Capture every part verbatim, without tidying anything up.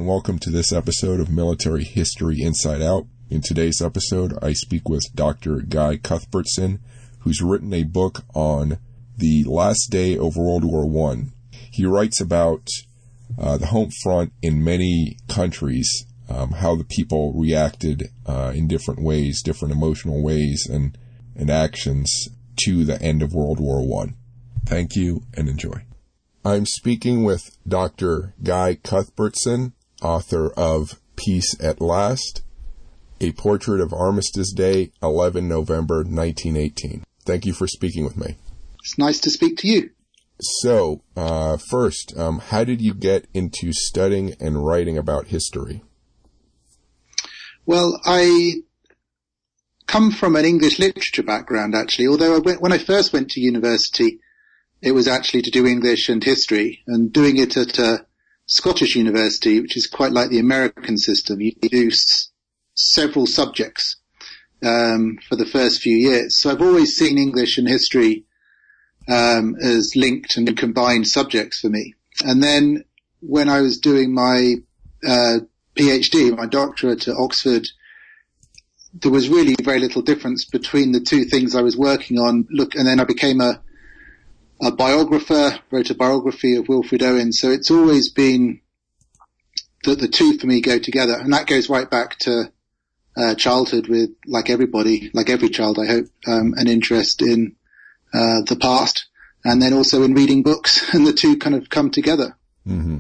and welcome to this episode of Military History Inside Out. In today's episode, I speak with Doctor Guy Cuthbertson, who's written a book on the last day of World War One. He writes about uh, the home front in many countries, um, how the people reacted uh, in different ways, different emotional ways and, and actions to the end of World War One. Thank you and enjoy. I'm speaking with Doctor Guy Cuthbertson, author of Peace at Last, A Portrait of Armistice Day, the eleventh of November, nineteen eighteen. Thank you for speaking with me. It's nice to speak to you. So, uh, first, um, how did you get into studying and writing about history? Well, I come from an English literature background, actually, although I went, when I first went to university, it was actually to do English and history, and doing it at a Scottish university, which is quite like the American system. You do s- several subjects um, for the first few years. So I've always seen English and history um, as linked and combined subjects for me. And then when I was doing my uh, PhD, my doctorate at Oxford, there was really very little difference between the two things I was working on. Look, and then I became a a biographer, wrote a biography of Wilfred Owen. So it's always been that the two for me go together. And that goes right back to uh, childhood with, like everybody, like every child, I hope, um, an interest in uh, the past. And then also in reading books, and the two kind of come together. Mm-hmm.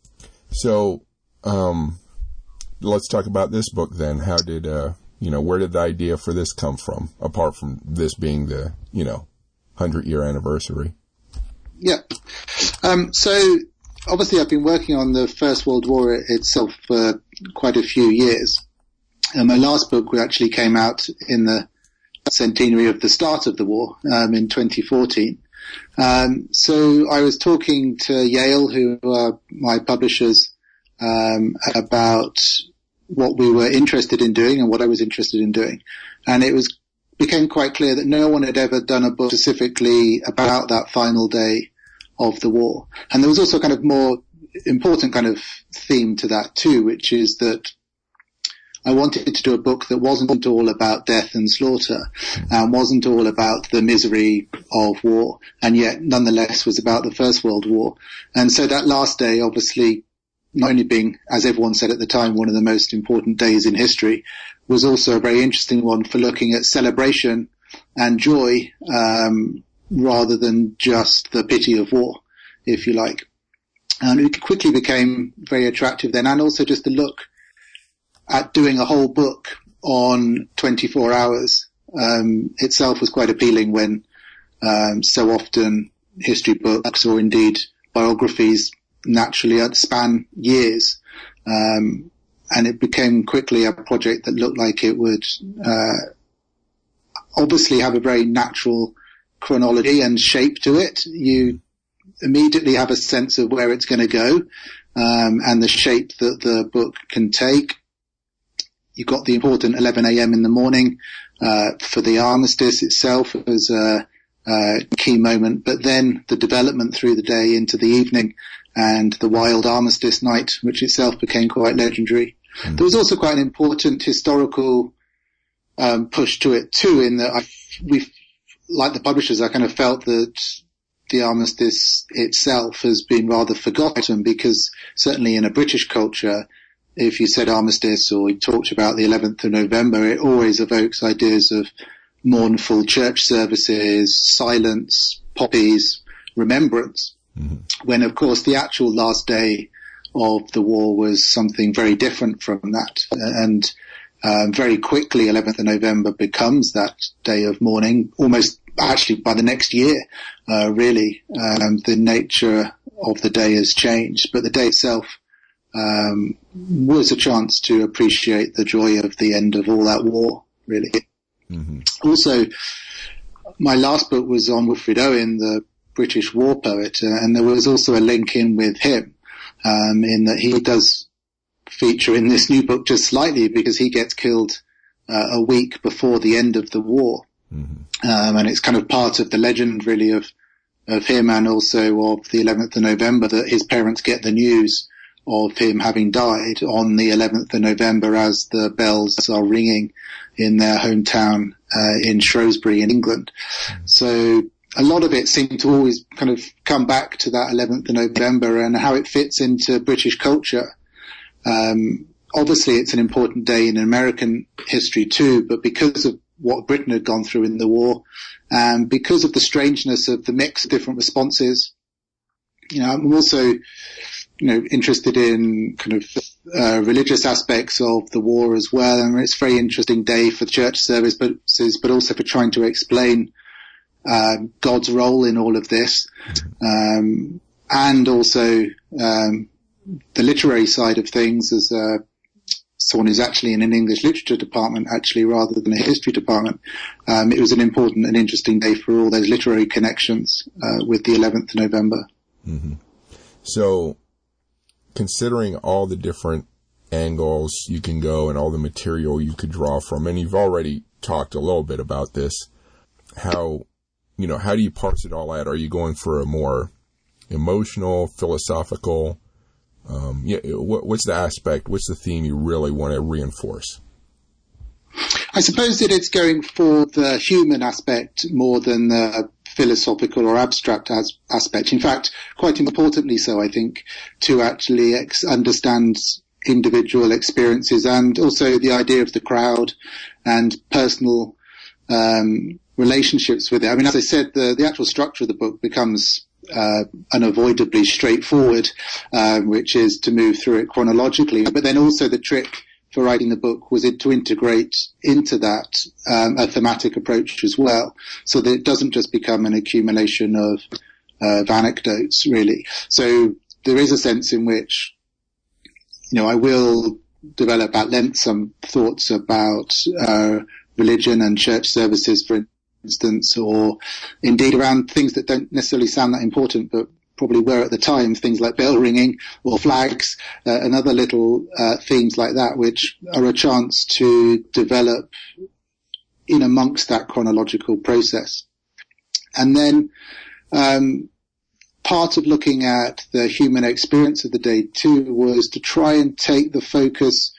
So, um, let's talk about this book then. How did, uh, you know, where did the idea for this come from, apart from this being the, you know, hundred-year anniversary? Yeah. Um, so obviously I've been working on the First World War itself for quite a few years. And my last book actually came out in the centenary of the start of the war, um, in twenty fourteen. Um, so I was talking to Yale, who are my publishers, um, about what we were interested in doing and what I was interested in doing. And it was became quite clear that no one had ever done a book specifically about that final day of the war. And there was also kind of more important kind of theme to that too, which is that I wanted to do a book that wasn't all about death and slaughter, and wasn't all about the misery of war, and yet nonetheless was about the First World War. And so that last day, obviously, not only being, as everyone said at the time, one of the most important days in history, was also a very interesting one for looking at celebration and joy, um, rather than just the pity of war, if you like. And it quickly became very attractive then, and also just to look at doing a whole book on twenty-four hours um, itself was quite appealing, when um, so often history books, or indeed biographies, naturally span years. Um, and it became quickly a project that looked like it would uh, obviously have a very natural chronology and shape to it. You immediately have a sense of where it's going to go, um, and the shape that the book can take. You've got the important eleven a.m. in the morning uh, for the armistice itself as a, a key moment, but then the development through the day into the evening, and the wild armistice night, which itself became quite legendary. Mm. There was also quite an important historical um, push to it too, in that I, we, like the publishers, I kind of felt that the armistice itself has been rather forgotten, because certainly in a British culture, if you said armistice or you talked about the eleventh of November, it always evokes ideas of mournful church services, silence, poppies, remembrance. Mm-hmm. When, of course, the actual last day of the war was something very different from that. And um, very quickly, eleventh of November becomes that day of mourning, almost actually by the next year, uh, really. Um, the nature of the day has changed, but the day itself um, was a chance to appreciate the joy of the end of all that war, really. Mm-hmm. Also, my last book was on Wilfred Owen, the British war poet, uh, and there was also a link in with him, um, in that he does feature in this new book just slightly, because he gets killed uh, a week before the end of the war. Mm-hmm. Um, and it's kind of part of the legend, really, of of him, and also of the eleventh of November, that his parents get the news of him having died on the eleventh of November as the bells are ringing in their hometown uh, in Shrewsbury in England. So a lot of it seemed to always kind of come back to that eleventh of November and how it fits into British culture. Um, obviously it's an important day in American history too, but because of what Britain had gone through in the war, and because of the strangeness of the mix of different responses, you know, I'm also, you know, interested in kind of uh, religious aspects of the war as well. And it's a very interesting day for church service, but but also for trying to explain uh, God's role in all of this, um, and also um, the literary side of things as uh, someone who's actually in an English literature department, actually, rather than a history department. Um, it was an important and interesting day for all those literary connections uh, with the eleventh of November. Mm-hmm. So, considering all the different angles you can go and all the material you could draw from, and you've already talked a little bit about this, how, you know, how do you parse it all out? Are you going for a more emotional, philosophical, um, yeah, what, what's the aspect, what's the theme you really want to reinforce? I suppose that it's going for the human aspect more than the philosophical or abstract as, aspect. In fact, quite importantly so, I think, to actually ex- understand individual experiences and also the idea of the crowd and personal um, relationships with it. I mean, as I said, the, the actual structure of the book becomes uh, unavoidably straightforward, um, which is to move through it chronologically. But then also the trick for writing the book was it to integrate into that um, a thematic approach as well, so that it doesn't just become an accumulation of, uh, of anecdotes, really. So there is a sense in which, you know, I will develop at length some thoughts about uh, religion and church services, for instance, or indeed around things that don't necessarily sound that important, but probably were at the time, things like bell ringing or flags uh, and other little uh, themes like that, which are a chance to develop in amongst that chronological process. And then um, part of looking at the human experience of the day too was to try and take the focus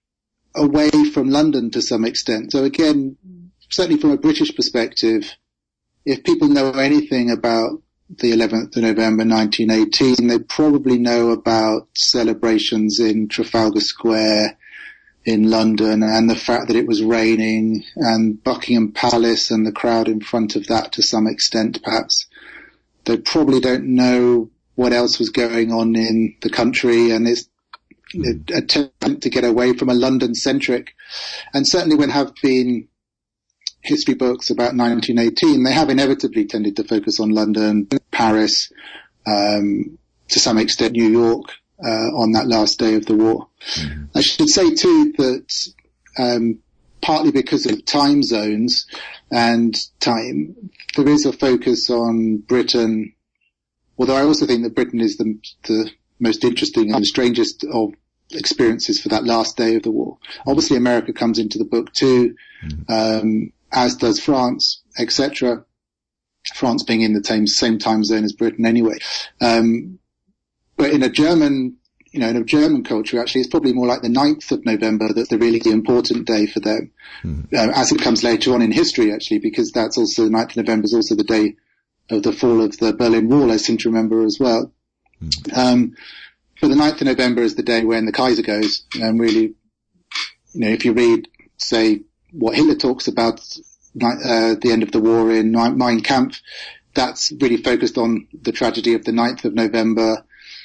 away from London to some extent. So again, certainly from a British perspective, if people know anything about the eleventh of November nineteen eighteen, they probably know about celebrations in Trafalgar Square in London and the fact that it was raining and Buckingham Palace and the crowd in front of that to some extent, perhaps. They probably don't know what else was going on in the country, and it's an attempt to get away from a London-centric. And certainly when have been history books about nineteen eighteen, they have inevitably tended to focus on London, Paris, um, to some extent New York, uh, on that last day of the war. Mm-hmm. I should say too that, um, partly because of time zones and time, there is a focus on Britain, although I also think that Britain is the, the most interesting and the strangest of experiences for that last day of the war. Obviously America comes into the book too, mm-hmm. um, as does France, et cetera. France being in the same, same time zone as Britain anyway. Um, but in a German, you know, in a German culture, actually, it's probably more like the ninth of November that's the really important day for them, mm-hmm. uh, as it comes later on in history, actually, because that's also, the ninth of November is also the day of the fall of the Berlin Wall, I seem to remember as well. Mm-hmm. Um, but the ninth of November is the day when the Kaiser goes, and really, you know, if you read, say, what Hitler talks about, uh, the end of the war in Mein Kampf, that's really focused on the tragedy of the ninth of November.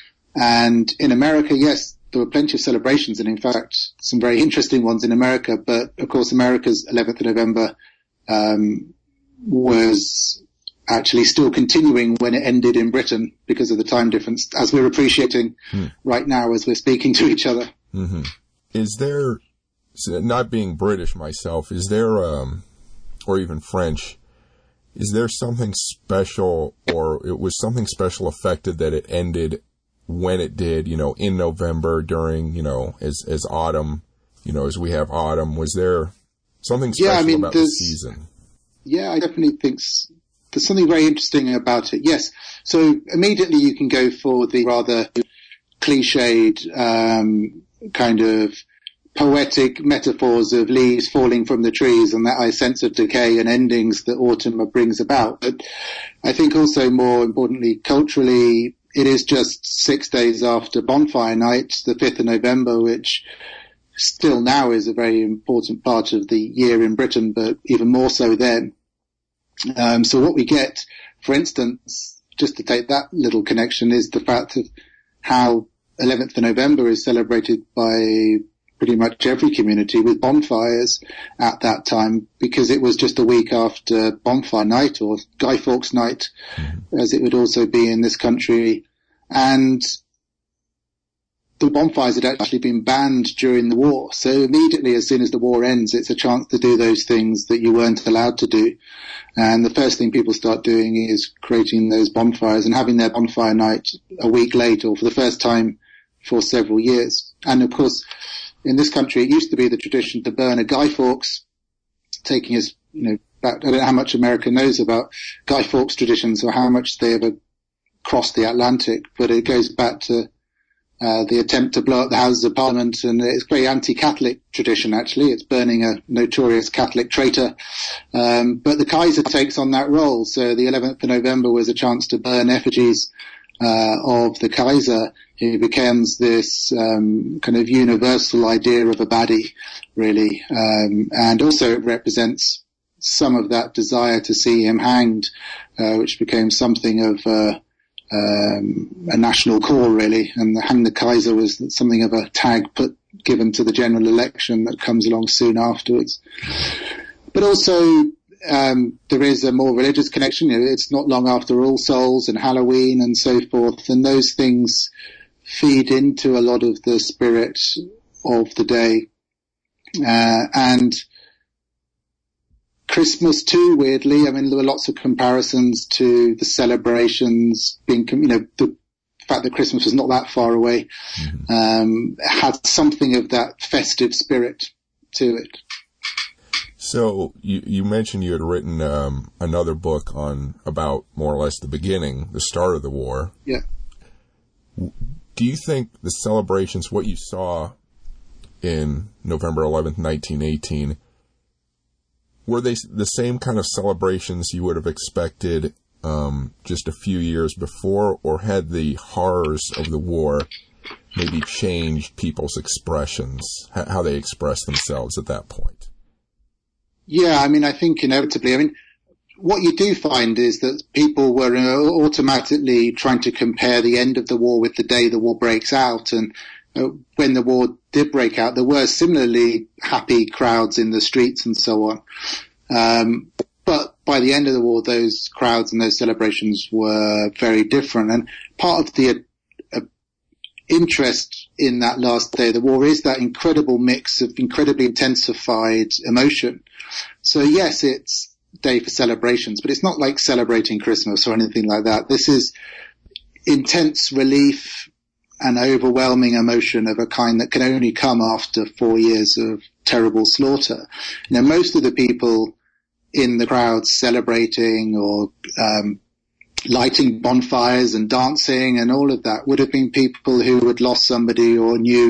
And in America, yes, there were plenty of celebrations, and in fact, some very interesting ones in America. But of course, America's eleventh of November, um, was actually still continuing when it ended in Britain because of the time difference, as we're appreciating mm. right now as we're speaking to each other. Mm-hmm. Is there, not being British myself, is there, um, or even French, is there something special, or it was something special affected that it ended when it did, you know, in November during, you know, as, as autumn, you know, as we have autumn? Was there something special yeah, I mean, about the season? Yeah, I definitely think there's something very interesting about it. Yes. So immediately you can go for the rather cliched um, kind of poetic metaphors of leaves falling from the trees and that sense of decay and endings that autumn brings about. But I think also more importantly, culturally, it is just six days after Bonfire Night, the fifth of November, which still now is a very important part of the year in Britain, but even more so then. Um, so what we get, for instance, just to take that little connection, is the fact of how eleventh of November is celebrated by pretty much every community with bonfires at that time, because it was just a week after Bonfire Night, or Guy Fawkes Night, mm-hmm. as it would also be in this country. And the bonfires had actually been banned during the war. So immediately, as soon as the war ends, it's a chance to do those things that you weren't allowed to do. And the first thing people start doing is creating those bonfires and having their bonfire night a week later, or for the first time for several years. And of course, in this country, it used to be the tradition to burn a Guy Fawkes, taking us, you know, back, I don't know how much America knows about Guy Fawkes traditions or how much they ever crossed the Atlantic, but it goes back to uh, the attempt to blow up the Houses of Parliament, and it's a very anti-Catholic tradition, actually. It's burning a notorious Catholic traitor. Um, but the Kaiser takes on that role, so the eleventh of November was a chance to burn effigies uh, of the Kaiser. He becomes this um, kind of universal idea of a baddie, really. Um, and also it represents some of that desire to see him hanged, uh, which became something of uh, um, a national call, really. And the Hang the Kaiser was something of a tag put given to the general election that comes along soon afterwards. But also um, there is a more religious connection. You know, it's not long after All Souls and Halloween and so forth, and those things feed into a lot of the spirit of the day. Uh, and Christmas too, weirdly. I mean, there were lots of comparisons to the celebrations being, you know, the fact that Christmas was not that far away, mm-hmm. um, had something of that festive spirit to it. So you, you mentioned you had written um, another book on about more or less the beginning, the start of the war. Yeah. Do you think the celebrations, what you saw in November eleventh, nineteen eighteen, were they the same kind of celebrations you would have expected um, just a few years before, or had the horrors of the war maybe changed people's expressions, how they expressed themselves at that point? Yeah, I mean, I think inevitably, I mean, what you do find is that people were automatically trying to compare the end of the war with the day the war breaks out. And uh, when the war did break out, there were similarly happy crowds in the streets and so on. Um, but by the end of the war, those crowds and those celebrations were very different. And part of the uh, interest in that last day of the war is that incredible mix of incredibly intensified emotion. So yes, it's day for celebrations, but it's not like celebrating Christmas or anything like that. This is intense relief and overwhelming emotion of a kind that can only come after four years of terrible slaughter. You know, most of the people in the crowd celebrating or um, lighting bonfires and dancing and all of that would have been people who had lost somebody or knew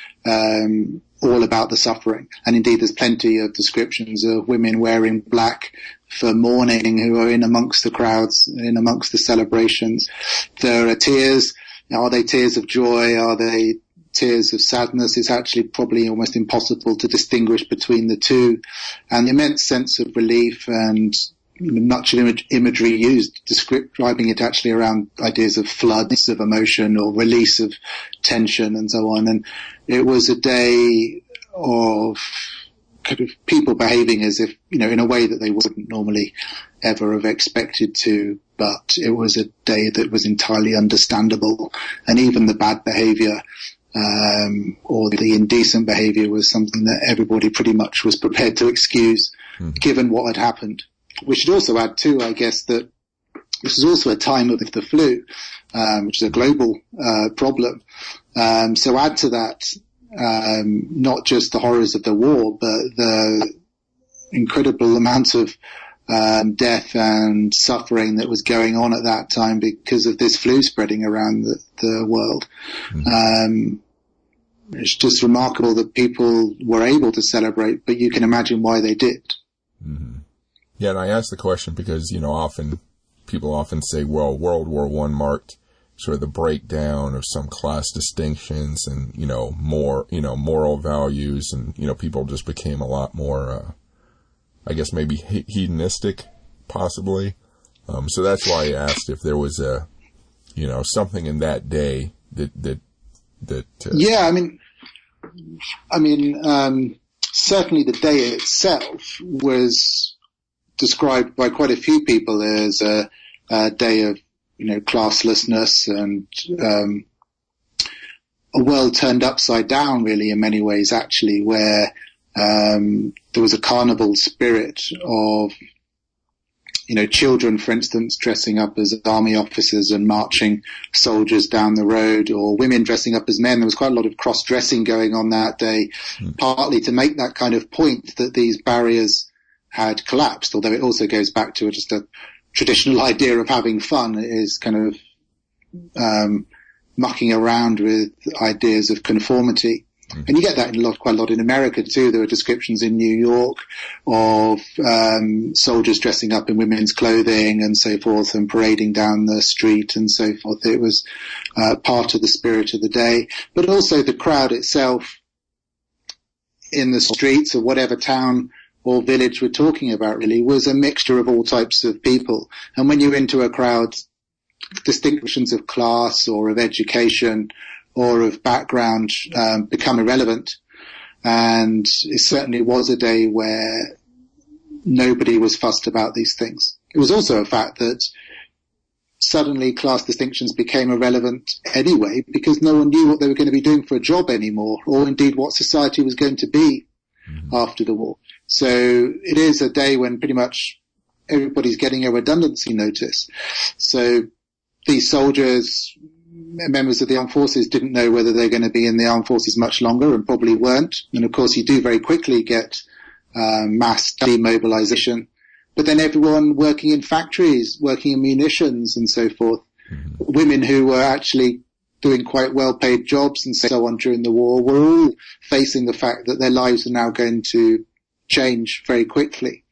um all about the suffering. And indeed, there's plenty of descriptions of women wearing black for mourning who are in amongst the crowds, in amongst the celebrations. There are tears. Are they tears of joy? Are they tears of sadness? It's actually probably almost impossible to distinguish between the two. And the immense sense of relief and much imagery used describing it actually around ideas of floods of emotion or release of tension and so on. And it was a day of kind of people behaving as if, you know, in a way that they wouldn't normally ever have expected to, but it was a day that was entirely understandable. And even the bad behavior um or the indecent behavior was something that everybody pretty much was prepared to excuse, mm-hmm. given what had happened. We should also add too, I guess, that this is also a time of the flu, um, which is a global uh, problem. Um, so add to that um, not just the horrors of the war, but the incredible amount of um, death and suffering that was going on at that time because of this flu spreading around the, the world. Mm-hmm. Um, it's just remarkable that people were able to celebrate, but you can imagine why they did. Mm-hmm. Yeah, and I asked the question because, you know, often people often say, well, World War One marked sort of the breakdown of some class distinctions and, you know, more, you know, moral values, and, you know, people just became a lot more, uh, I guess maybe hedonistic, possibly. Um, so that's why I asked if there was a, you know, something in that day that, that, that, uh, yeah, I mean, I mean, um, certainly the day itself was described by quite a few people as a, a day of, you know, classlessness and, um, a world turned upside down, really, in many ways, actually, where, um, there was a carnival spirit of, you know, children, for instance, dressing up as army officers and marching soldiers down the road, or women dressing up as men. There was quite a lot of cross-dressing going on that day, mm. partly to make that kind of point that these barriers had collapsed, although it also goes back to just a traditional idea of having fun. It is kind of um, mucking around with ideas of conformity. Mm. And you get that in a lot, quite a lot in America too. There are descriptions in New York of um, soldiers dressing up in women's clothing and so forth and parading down the street and so forth. It was uh, part of the spirit of the day. But also the crowd itself in the streets of whatever town or village we're talking about, really, was a mixture of all types of people. And when you're into a crowd, distinctions of class or of education or of background um, become irrelevant. And it certainly was a day where nobody was fussed about these things. It was also a fact that suddenly class distinctions became irrelevant anyway, because no one knew what they were going to be doing for a job anymore, or indeed what society was going to be mm-hmm. after the war. So it is a day when pretty much everybody's getting a redundancy notice. So these soldiers, members of the armed forces, didn't know whether they're going to be in the armed forces much longer, and probably weren't. And of course you do very quickly get um, mass demobilization. But then everyone working in factories, working in munitions and so forth, mm-hmm. women who were actually doing quite well-paid jobs and so on during the war, were all facing the fact that their lives are now going to change very quickly.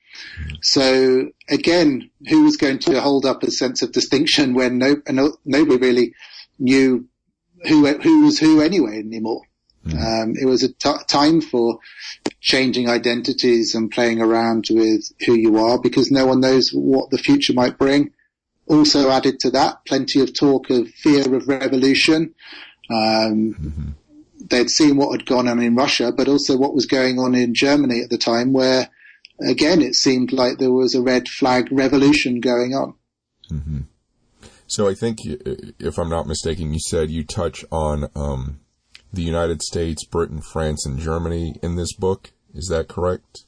So again, who was going to hold up a sense of distinction when no, no nobody really knew who who was who anyway anymore? Mm. Um, it was a t- time for changing identities and playing around with who you are, because no one knows what the future might bring. Also added to that, plenty of talk of fear of revolution. Um, mm-hmm. They'd seen what had gone on in Russia, but also what was going on in Germany at the time, where, again, it seemed like there was a red flag revolution going on. Mm-hmm. So I think, if I'm not mistaken, you said you touch on um, the United States, Britain, France, and Germany in this book. Is that correct?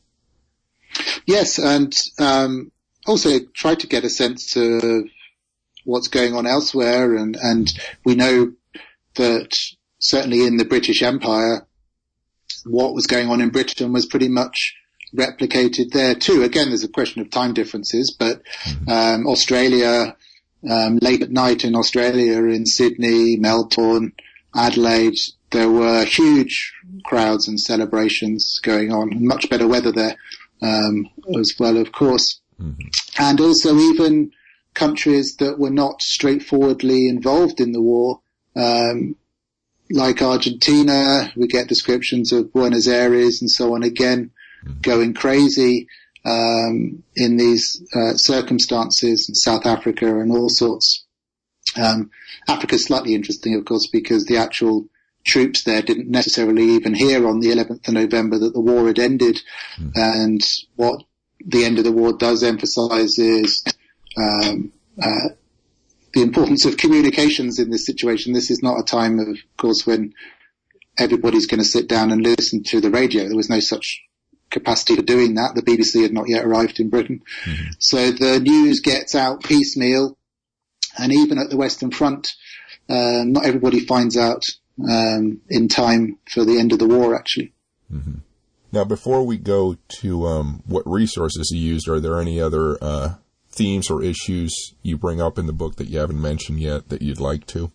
Yes, and um, also try to get a sense of what's going on elsewhere, and, and we know that certainly in the British Empire, what was going on in Britain was pretty much replicated there too. Again, there's a question of time differences, but um, Australia, um, late at night in Australia, in Sydney, Melbourne, Adelaide, there were huge crowds and celebrations going on, much better weather there um, as well, of course. Mm-hmm. And also even countries that were not straightforwardly involved in the war, um, like Argentina, we get descriptions of Buenos Aires and so on, again, mm-hmm. going crazy um, in these uh, circumstances, South Africa and all sorts. Um, Africa's slightly interesting, of course, because the actual troops there didn't necessarily even hear on the eleventh of November that the war had ended. Mm-hmm. And what the end of the war does emphasize is um, uh, the importance of communications in this situation. This is not a time, of course, when everybody's going to sit down and listen to the radio. There was no such capacity for doing that. The B B C had not yet arrived in Britain. Mm-hmm. So the news gets out piecemeal, and even at the Western Front, uh, not everybody finds out um, in time for the end of the war, actually. Mm-hmm. Now, before we go to um, what resources you used, are there any other uh, themes or issues you bring up in the book that you haven't mentioned yet that you'd like to?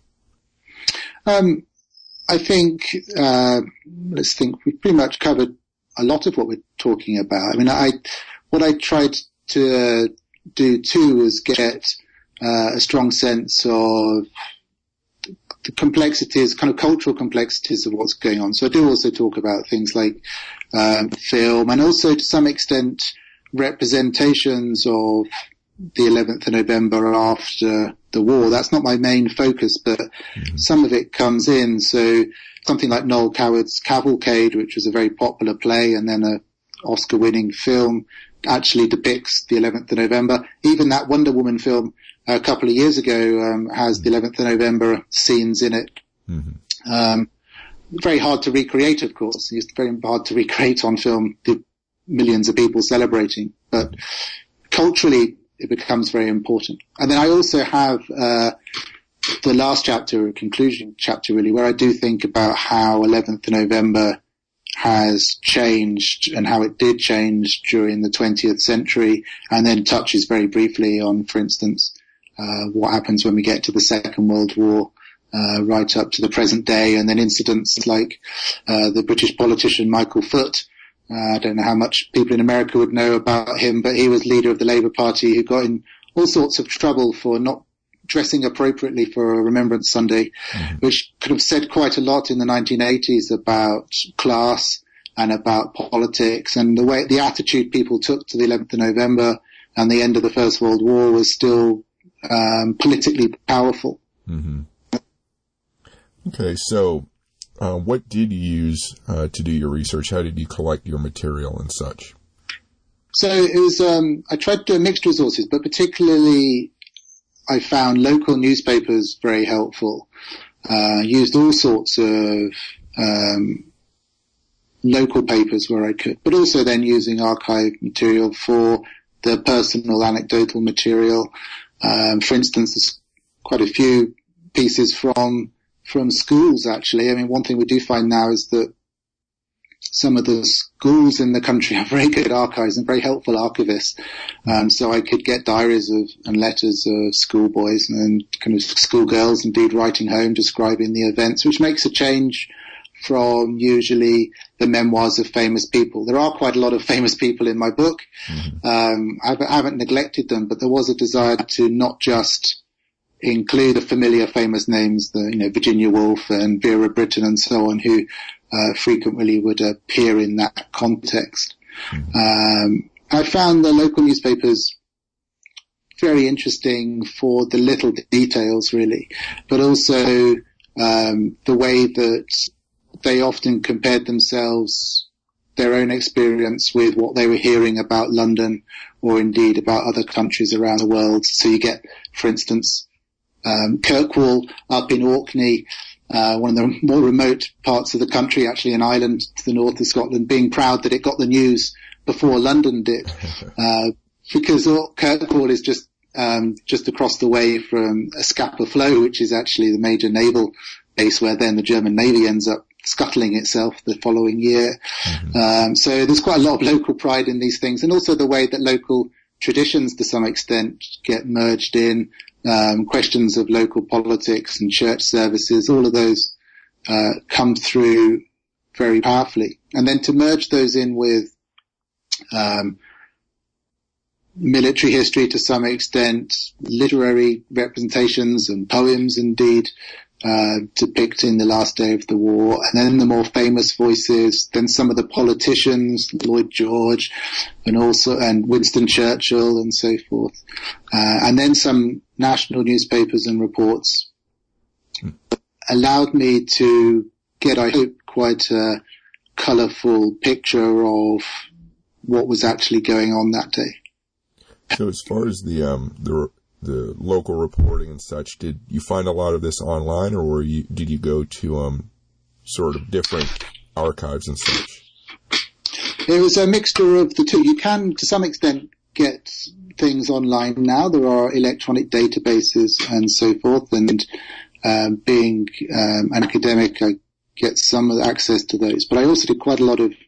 Um, I think, uh, let's think, we've pretty much covered a lot of what we're talking about. I mean, I, what I tried to uh, do too was get uh, a strong sense of the complexities, kind of cultural complexities of what's going on. So I do also talk about things like um, film, and also to some extent representations of the eleventh of November after the war. That's not my main focus, but mm-hmm. some of it comes in. So something like Noel Coward's Cavalcade, which was a very popular play and then a Oscar-winning film, actually depicts the eleventh of November. Even that Wonder Woman film a couple of years ago um, has the eleventh of November scenes in it. Mm-hmm. Um, very hard to recreate, of course. It's very hard to recreate on film the millions of people celebrating, but culturally it becomes very important. And then I also have uh, the last chapter, a conclusion chapter really, where I do think about how eleventh of November has changed and how it did change during the twentieth century, and then touches very briefly on, for instance, uh, what happens when we get to the Second World War, uh, right up to the present day, and then incidents like uh, the British politician Michael Foot. Uh, I don't know how much people in America would know about him, but he was leader of the Labour Party who got in all sorts of trouble for not dressing appropriately for a Remembrance Sunday, mm-hmm. which could have said quite a lot in the nineteen eighties about class and about politics, and the way, the attitude people took to the eleventh of November and the end of the First World War was still um, politically powerful. Mm-hmm. Okay, so uh, what did you use uh, to do your research? How did you collect your material and such? So it was, um, I tried to do a mixed resources, but particularly I found local newspapers very helpful. Uh, used all sorts of um, local papers where I could, but also then using archive material for the personal anecdotal material. Um, for instance, there's quite a few pieces from from schools, actually. I mean, one thing we do find now is that some of the schools in the country have very good archives and very helpful archivists. Um, so I could get diaries of and letters of schoolboys and kind of schoolgirls indeed writing home describing the events, which makes a change from usually the memoirs of famous people. There are quite a lot of famous people in my book. Mm-hmm. Um, I haven't, I haven't neglected them, but there was a desire to not just include the familiar famous names, the, you know, Virginia Woolf and Vera Brittain and so on, who uh, frequently would appear in that context. Mm-hmm. Um, I found the local newspapers very interesting for the little details, really, but also um, the way that they often compared themselves, their own experience, with what they were hearing about London or indeed about other countries around the world. So you get, for instance, um, Kirkwall up in Orkney, uh, one of the more remote parts of the country, actually an island to the north of Scotland, being proud that it got the news before London did, uh, because Kirkwall is just um, just across the way from Scapa Flow, which is actually the major naval base where then the German Navy ends up scuttling itself the following year. Mm-hmm. Um, so there's quite a lot of local pride in these things, and also the way that local traditions to some extent get merged in, um, questions of local politics and church services, all of those uh, come through very powerfully. And then to merge those in with um, military history to some extent, literary representations and poems indeed, Uh, depicting the last day of the war, and then the more famous voices, then some of the politicians, Lloyd George, and also, and Winston Churchill and so forth, uh, and then some national newspapers and reports, hmm. allowed me to get, I hope, quite a colourful picture of what was actually going on that day. So as far as the, um, the, the local reporting and such, did you find a lot of this online, or were you, did you go to um sort of different archives and such? It was a mixture of the two. You can, to some extent, get things online now. There are electronic databases and so forth, and um, being um, an academic, I get some access to those. But I also did quite a lot of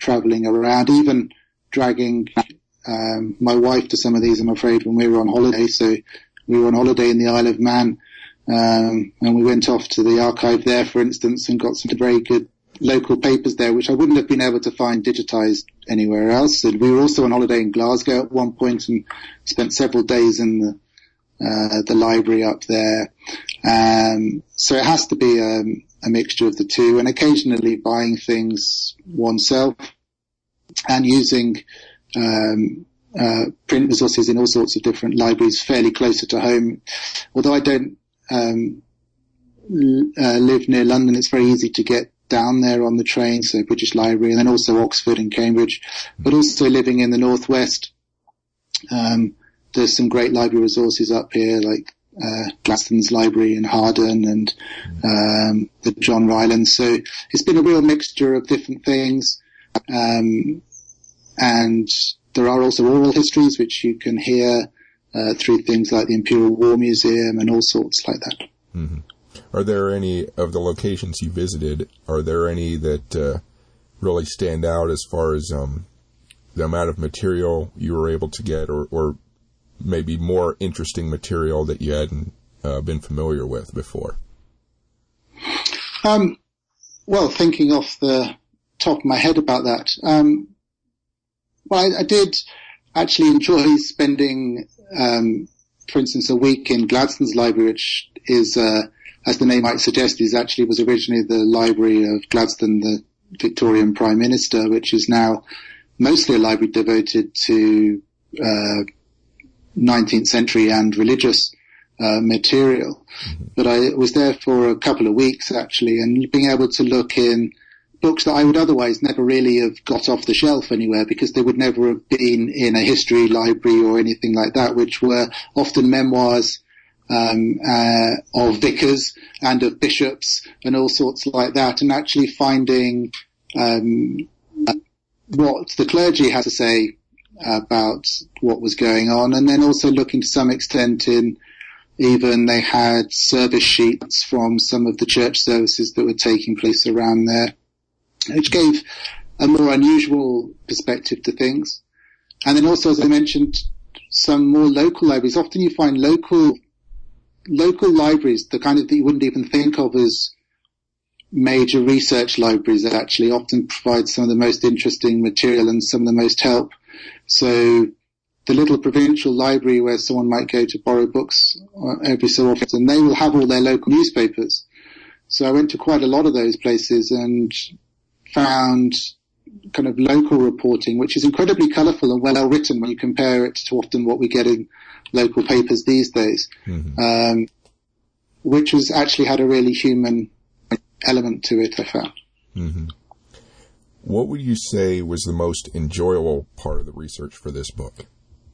travelling around, even dragging um, my wife to some of these, I'm afraid, when we were on holiday. So we were on holiday in the Isle of Man, um, and we went off to the archive there, for instance, and got some very good local papers there, which I wouldn't have been able to find digitised anywhere else. And we were also on holiday in Glasgow at one point and spent several days in the uh, the library up there. Um, so it has to be um, a mixture of the two, and occasionally buying things oneself and using um, uh, print resources in all sorts of different libraries fairly closer to home. Although I don't um, l- uh, live near London, it's very easy to get down there on the train, so British Library, and then also Oxford and Cambridge. But also living in the northwest, um, there's some great library resources up here, like uh, Gladstone's Library in Harden and um, the John Rylands. So it's been a real mixture of different things. Um, and there are also oral histories which you can hear uh, through things like the Imperial War Museum and all sorts like that. Mm-hmm. Are there any of the locations you visited, are there any that uh, really stand out as far as um, the amount of material you were able to get, or, or maybe more interesting material that you hadn't uh, been familiar with before? Um, well, thinking off the top of my head about that, um, well, I, I did actually enjoy spending, um, for instance, a week in Gladstone's Library, which is, uh, as the name might suggest, is actually was originally the library of Gladstone, the Victorian Prime Minister, which is now mostly a library devoted to uh, nineteenth century and religious uh, material. But I was there for a couple of weeks, actually, and being able to look in books that I would otherwise never really have got off the shelf anywhere, because they would never have been in a history library or anything like that, which were often memoirs um uh of vicars and of bishops and all sorts like that, and actually finding um what the clergy had to say about what was going on, and then also looking to some extent in even they had service sheets from some of the church services that were taking place around there, which gave a more unusual perspective to things. And then also, as I mentioned, some more local libraries. Often you find local local libraries, the kind of that you wouldn't even think of as major research libraries, that actually often provide some of the most interesting material and some of the most help. So the little provincial library where someone might go to borrow books every so often, and they will have all their local newspapers. So I went to quite a lot of those places and found kind of local reporting, which is incredibly colourful and well written when you compare it to often what we get in local papers these days, mm-hmm. um, which has actually had a really human element to it, I found. Mm-hmm. What would you say was the most enjoyable part of the research for this book?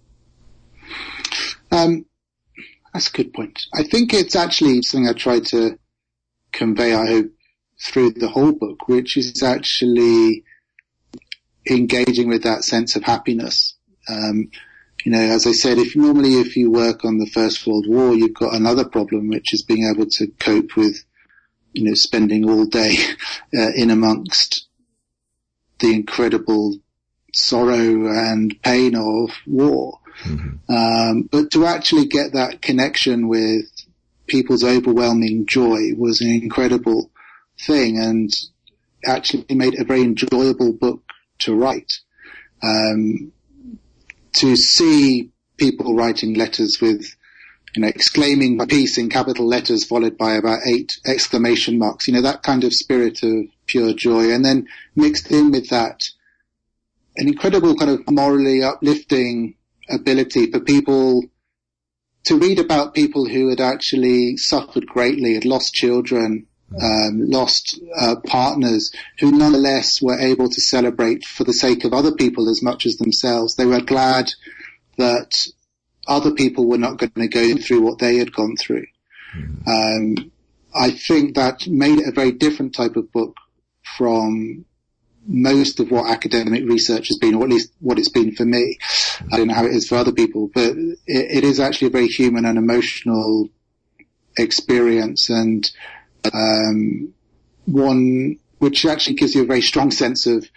Um, that's a good point. I think it's actually something I tried to convey, I hope, through the whole book, which is actually engaging with that sense of happiness. Um, you know, as I said, if normally if you work on the First World War, you've got another problem, which is being able to cope with, you know, spending all day uh, in amongst the incredible sorrow and pain of war. Mm-hmm. Um, but to actually get that connection with people's overwhelming joy was an incredible thing, and actually made a very enjoyable book to write. Um, to see people writing letters with, you know, exclaiming peace in capital letters followed by about eight exclamation marks, you know, that kind of spirit of pure joy, and then mixed in with that an incredible kind of morally uplifting ability for people to read about people who had actually suffered greatly, had lost children, um, lost uh, partners, who nonetheless were able to celebrate for the sake of other people as much as themselves. They were glad that other people were not going to go through what they had gone through. Mm-hmm. Um, I think that made it a very different type of book from most of what academic research has been, or at least what it's been for me. I don't know how it is for other people, but it, it is actually a very human and emotional experience, and um, one which actually gives you a very strong sense of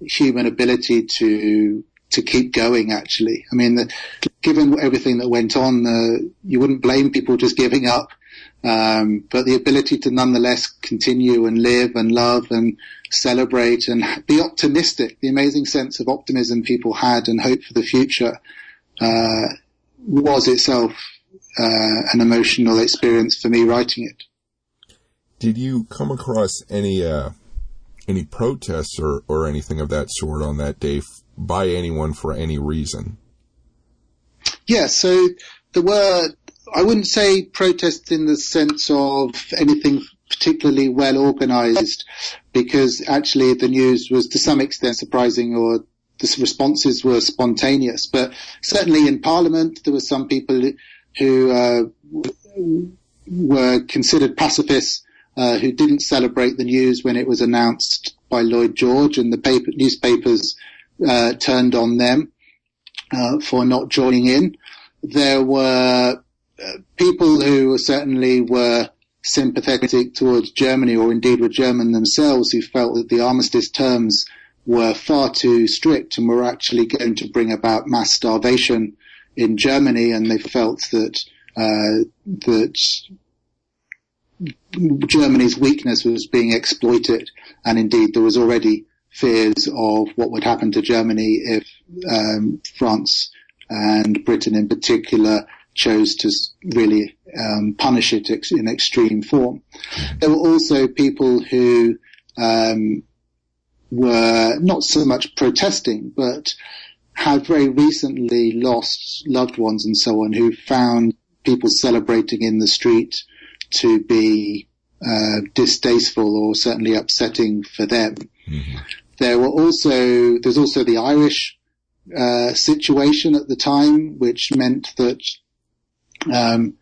human ability to to keep going, actually. I mean, the, given everything that went on, uh, you wouldn't blame people just giving up. Um, but the ability to nonetheless continue and live and love and celebrate and be optimistic, the amazing sense of optimism people had and hope for the future, uh, was itself, uh, an emotional experience for me writing it. Did you come across any, uh, any protests or, or anything of that sort on that day f- by anyone for any reason? Yeah, so there were, I wouldn't say protests in the sense of anything particularly well organized, because actually the news was to some extent surprising, or the responses were spontaneous. But certainly in Parliament, there were some people who uh, were considered pacifists, uh, who didn't celebrate the news when it was announced by Lloyd George, and the paper, newspapers uh, turned on them uh, for not joining in. There were uh, people who certainly were sympathetic towards Germany, or indeed were German themselves, who felt that the armistice terms were far too strict and were actually going to bring about mass starvation in Germany, and they felt that uh, that Germany's weakness was being exploited, and indeed there was already fears of what would happen to Germany if um, France and Britain in particular chose to really um, punish it ex- in extreme form. There were also people who um, were not so much protesting, but had very recently lost loved ones and so on, who found people celebrating in the street to be uh, distasteful or certainly upsetting for them. Mm-hmm. There were also, there's also the Irish uh, situation at the time, which meant that um,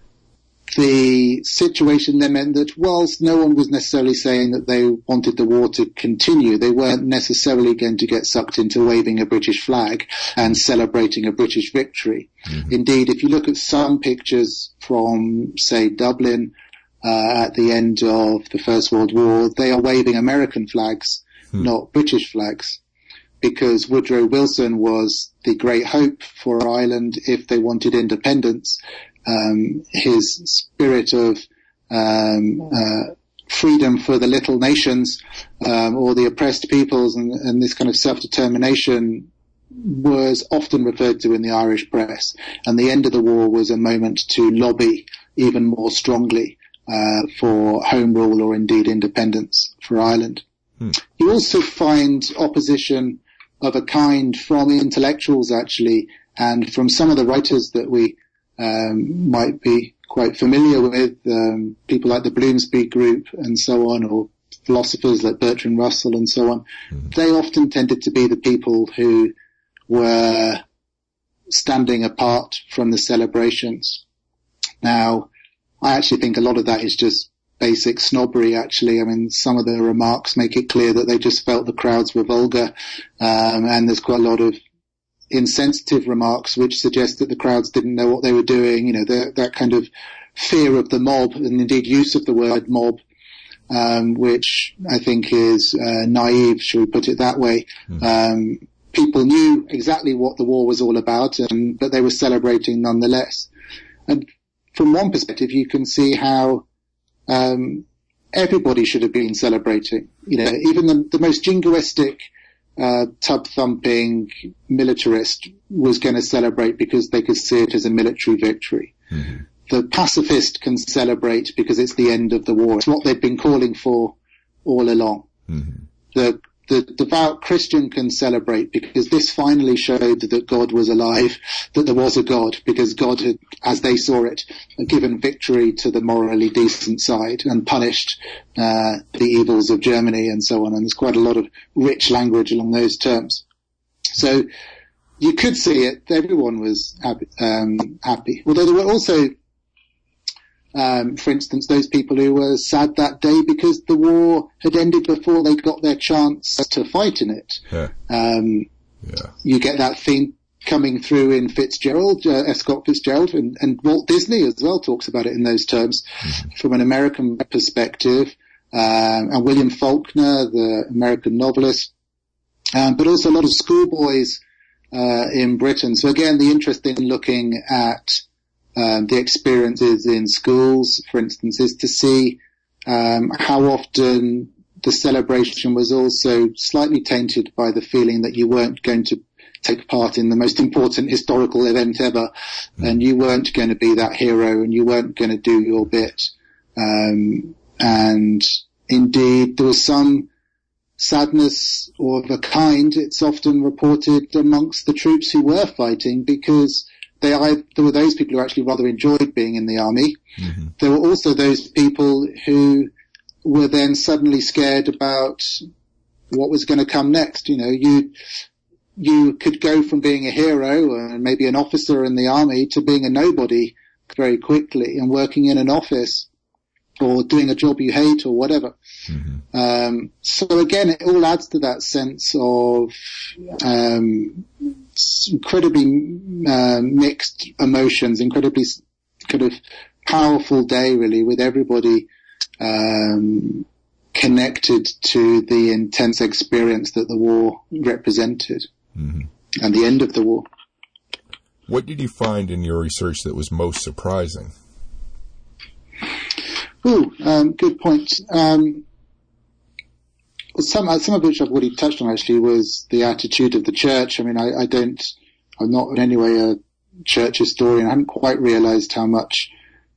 the situation then meant that whilst no one was necessarily saying that they wanted the war to continue, they weren't necessarily going to get sucked into waving a British flag and celebrating a British victory. Mm-hmm. Indeed, if you look at some pictures from, say, Dublin uh, at the end of the First World War, they are waving American flags, mm-hmm. not British flags, because Woodrow Wilson was the great hope for Ireland if they wanted independence. Um, his spirit of um, uh, freedom for the little nations, um, or the oppressed peoples, and, and this kind of self-determination was often referred to in the Irish press. And the end of the war was a moment to lobby even more strongly uh, for home rule or indeed independence for Ireland. Hmm. You also find opposition of a kind from intellectuals, actually, and from some of the writers that we Um, might be quite familiar with, um, people like the Bloomsbury Group and so on, or philosophers like Bertrand Russell and so on. Mm-hmm. They often tended to be the people who were standing apart from the celebrations. Now, I actually think a lot of that is just basic snobbery, actually. I mean, some of the remarks make it clear that they just felt the crowds were vulgar, um, and there's quite a lot of insensitive remarks which suggest that the crowds didn't know what they were doing, you know, the, that kind of fear of the mob, and indeed use of the word mob, um, which I think is uh, naive, shall we put it that way. Mm. Um, people knew exactly what the war was all about, and, but they were celebrating nonetheless. And from one perspective, you can see how um, everybody should have been celebrating. You know, even the, the most jingoistic Uh, tub-thumping militarist was going to celebrate because they could see it as a military victory. Mm-hmm. The pacifist can celebrate because it's the end of the war. It's what they've been calling for all along. Mm-hmm. The, the devout Christian can celebrate because this finally showed that God was alive, that there was a God, because God had, as they saw it, given victory to the morally decent side and punished uh, the evils of Germany and so on. And there's quite a lot of rich language along those terms. So you could see it. Everyone was happy. Um, happy. Although there were also, Um, for instance, those people who were sad that day because the war had ended before they got their chance to fight in it. Yeah. Um, yeah. You get that theme coming through in Fitzgerald, uh, F. Scott Fitzgerald, and, and Walt Disney as well talks about it in those terms mm-hmm. from an American perspective. Um, and William Faulkner, the American novelist, um, but also a lot of schoolboys uh, in Britain. So again, the interest in looking at um, the experiences in schools, for instance, is to see um, how often the celebration was also slightly tainted by the feeling that you weren't going to take part in the most important historical event ever, and you weren't going to be that hero, and you weren't going to do your bit. Um, and indeed, there was some sadness of a kind, it's often reported, amongst the troops who were fighting, because they either, there were those people who actually rather enjoyed being in the army. Mm-hmm. There were also those people who were then suddenly scared about what was going to come next. You know, you you could go from being a hero and maybe an officer in the army to being a nobody very quickly and working in an office or doing a job you hate or whatever. Mm-hmm. Um, so again, it all adds to that sense of um, incredibly uh, mixed emotions, incredibly kind of powerful day, really, with everybody um, connected to the intense experience that the war represented, mm-hmm. and the end of the war. What did you find in your research that was most surprising? Oh, um, good point. Um, some some of which I've already touched on actually was the attitude of the church. I mean, I, I don't, I'm not in any way a church historian. I haven't quite realised how much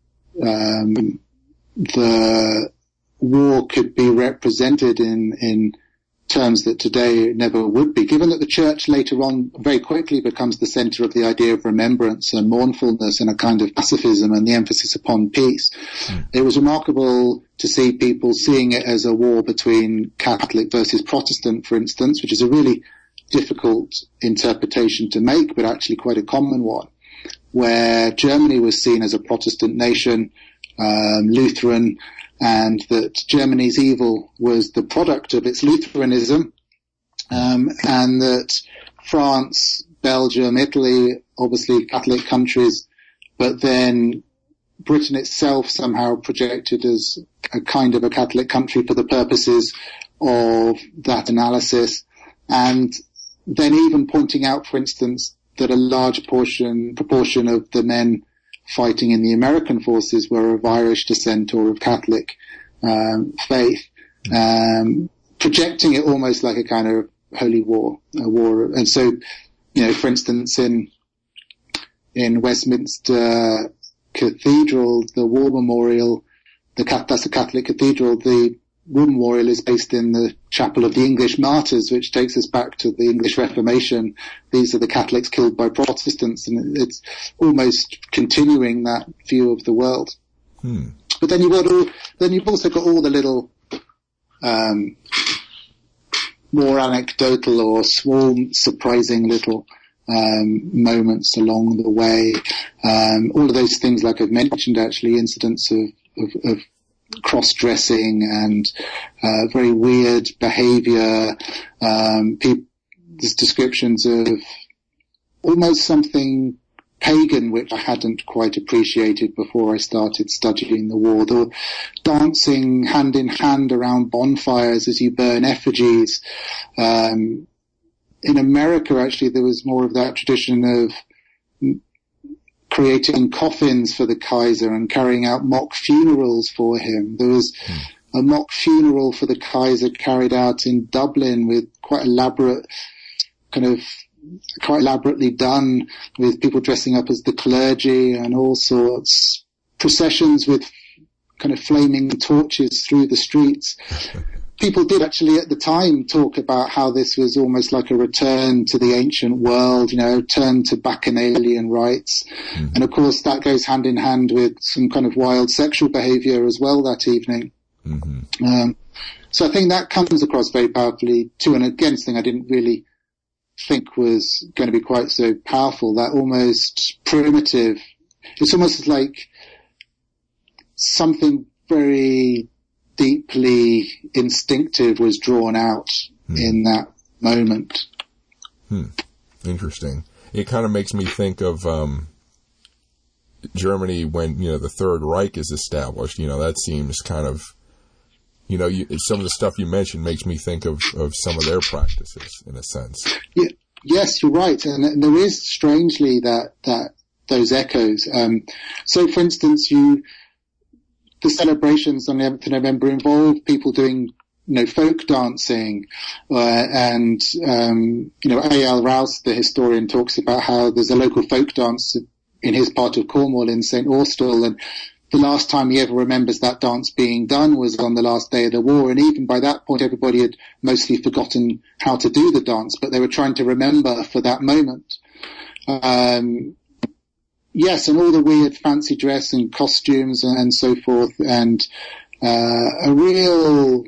um, the war could be represented in in terms that today never would be, given that the church later on very quickly becomes the centre of the idea of remembrance and mournfulness and a kind of pacifism and the emphasis upon peace. Mm. It was remarkable to see people seeing it as a war between Catholic versus Protestant, for instance, which is a really difficult interpretation to make, but actually quite a common one, where Germany was seen as a Protestant nation, um, Lutheran, and that Germany's evil was the product of its Lutheranism, um, and that France, Belgium, Italy, obviously Catholic countries, but then Britain itself somehow projected as a kind of a Catholic country for the purposes of that analysis, and then even pointing out, for instance, that a large portion, proportion of the men fighting in the American forces were of Irish descent or of Catholic um, faith, um, projecting it almost like a kind of holy war, a war. And so, you know, for instance, in in Westminster Cathedral, the War Memorial, the that's a Catholic cathedral. The War Memorial is based in the Chapel of the English Martyrs, which takes us back to the English Reformation. These are the Catholics killed by Protestants, and it's almost continuing that view of the world. Hmm. But then you've got all, then you've also got all the little, um, more anecdotal or small, surprising little um, moments along the way. Um, all of those things, like I've mentioned, actually, incidents of, of, of cross-dressing and uh, very weird behaviour. Um, pe- there's descriptions of almost something pagan, which I hadn't quite appreciated before I started studying the war. There were dancing hand in hand around bonfires as you burn effigies. Um, in America, actually, there was more of that tradition of creating coffins for the Kaiser and carrying out mock funerals for him. There was mm. a mock funeral for the Kaiser carried out in Dublin with quite elaborate, kind of quite elaborately done, with people dressing up as the clergy and all sorts, processions with kind of flaming torches through the streets. People did actually at the time talk about how this was almost like a return to the ancient world, you know, return to bacchanalian rites. Mm. And of course that goes hand in hand with some kind of wild sexual behaviour as well that evening. Mm-hmm. Um, so I think that comes across very powerfully too. And again, something I didn't really think was going to be quite so powerful, that almost primitive, it's almost like something very deeply instinctive was drawn out hmm. in that moment. Hmm. Interesting. It kind of makes me think of um, Germany when, you know, the Third Reich is established. You know, that seems kind of you know, you, some of the stuff you mentioned makes me think of, of some of their practices in a sense. Yeah, yes, you're right. And, and there is strangely that, that those echoes. Um, so for instance, you, the celebrations on the eleventh of November involve people doing, you know, folk dancing, uh, and, um, you know, A L Rouse, the historian, talks about how there's a local folk dance in his part of Cornwall in Saint Austell, and the last time he ever remembers that dance being done was on the last day of the war, and even by that point everybody had mostly forgotten how to do the dance, but they were trying to remember for that moment. Um, yes, and all the weird fancy dress and costumes and, and so forth, and uh, a real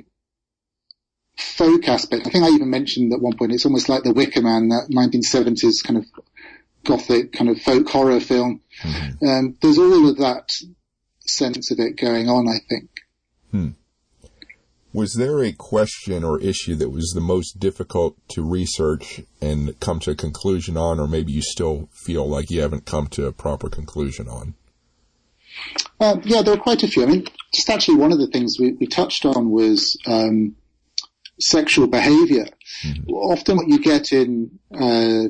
folk aspect. I think I even mentioned at one point it's almost like The Wicker Man, that nineteen seventies kind of gothic kind of folk horror film. Mm-hmm. Um, there's all of that sense of it going on, I think. Hmm. Was there a question or issue that was the most difficult to research and come to a conclusion on, or maybe you still feel like you haven't come to a proper conclusion on? Um, yeah, there are quite a few. I mean, just actually one of the things we, we touched on was um, sexual behavior. Mm-hmm. Often what you get in uh,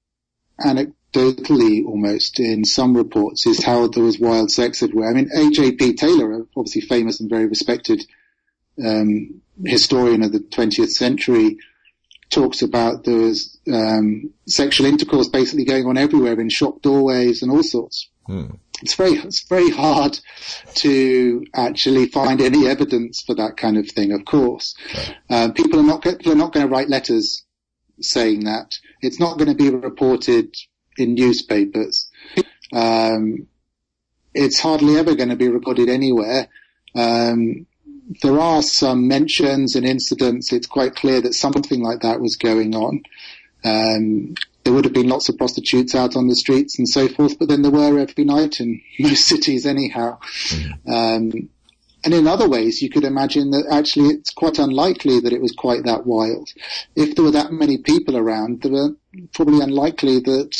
anecdotally almost in some reports is how there was wild sex everywhere. I mean, A J P Taylor, obviously famous and very respected um, historian of the twentieth century, talks about there was um, sexual intercourse basically going on everywhere in shop doorways and all sorts. Hmm. It's very, it's very hard to actually find any evidence for that kind of thing, of course. Right. Uh, people are not, people are not going to write letters saying that. It's not going to be reported in newspapers. Um, it's hardly ever going to be recorded anywhere. Um, there are some mentions and incidents. It's quite clear that something like that was going on. Um, there would have been lots of prostitutes out on the streets and so forth, but then there were every night in most cities anyhow. Mm-hmm. Um, and in other ways, you could imagine that actually it's quite unlikely that it was quite that wild. If there were that many people around, there were probably unlikely that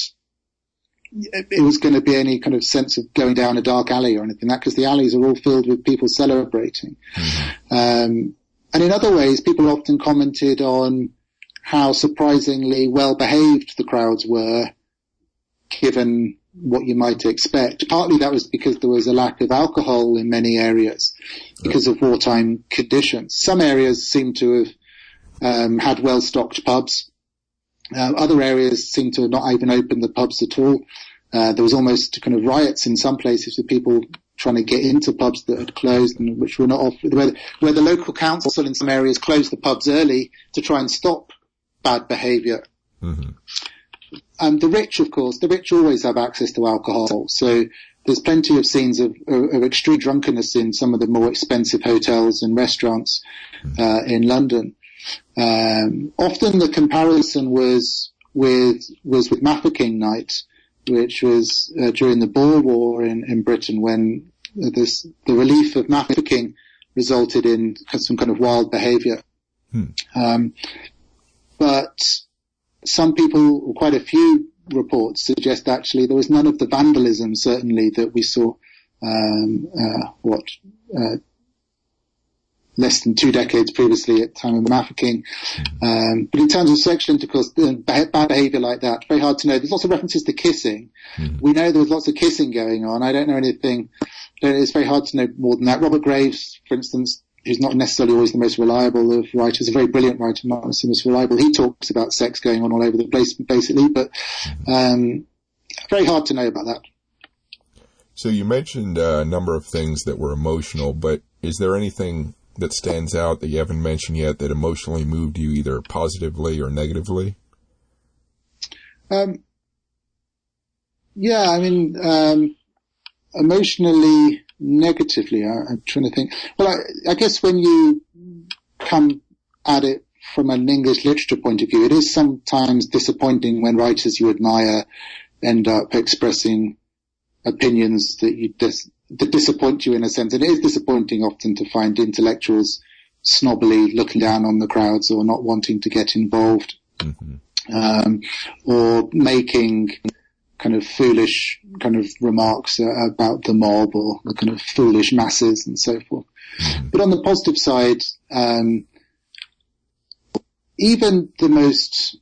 it was going to be any kind of sense of going down a dark alley or anything like that, because the alleys are all filled with people celebrating. Mm-hmm. Um, and in other ways, people often commented on how surprisingly well behaved the crowds were, given what you might expect. Partly that was because there was a lack of alcohol in many areas because of wartime conditions. Some areas seem to have um, had well-stocked pubs. Uh, other areas seem to have not even opened the pubs at all. Uh, there was almost kind of riots in some places with people trying to get into pubs that had closed and which were not off, where, where the local council in some areas closed the pubs early to try and stop bad behaviour. Mm-hmm. And the rich, of course, the rich always have access to alcohol. So there's plenty of scenes of, of, of extreme drunkenness in some of the more expensive hotels and restaurants uh, in London. Um, often the comparison was with was with Mafeking Night, which was uh, during the Boer War in, in Britain, when this the relief of Mafeking resulted in some kind of wild behaviour. Hmm. Um, but some people, or quite a few reports, suggest actually there was none of the vandalism, certainly, that we saw, um, uh, what, uh, less than two decades previously at the time of Mafeking. Mm-hmm. Um, but in terms of sexual intercourse, bad behaviour like that, very hard to know. There's lots of references to kissing. Mm-hmm. We know there was lots of kissing going on. I don't know anything. It's very hard to know more than that. Robert Graves, for instance, who's not necessarily always the most reliable of writers, a very brilliant writer, not necessarily most reliable. He talks about sex going on all over the place, basically, but um, very hard to know about that. So you mentioned a number of things that were emotional, but is there anything that stands out that you haven't mentioned yet that emotionally moved you either positively or negatively? Um, yeah, I mean, um, emotionally, negatively, I, I'm trying to think. Well, I, I guess when you come at it from an English literature point of view, it is sometimes disappointing when writers you admire end up expressing opinions that you dis- that disappoint you in a sense. And it is disappointing often to find intellectuals snobbily looking down on the crowds or not wanting to get involved, mm-hmm. um, or making kind of foolish kind of remarks uh, about the mob or the kind of foolish masses and so forth. Mm-hmm. But on the positive side, um, even the most